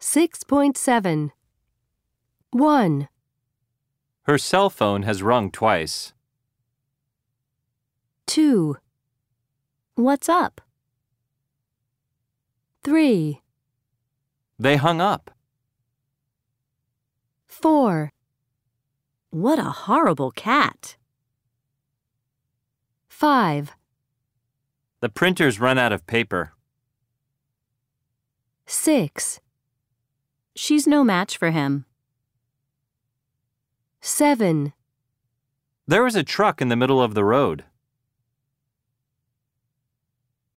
6.7. 1, Her cell phone has rung twice. 2, What's up? 3, They hung up. 4, What a horrible cat. 5, The printer's run out of paper. 6, She's no match for him. 7. There was a truck in the middle of the road.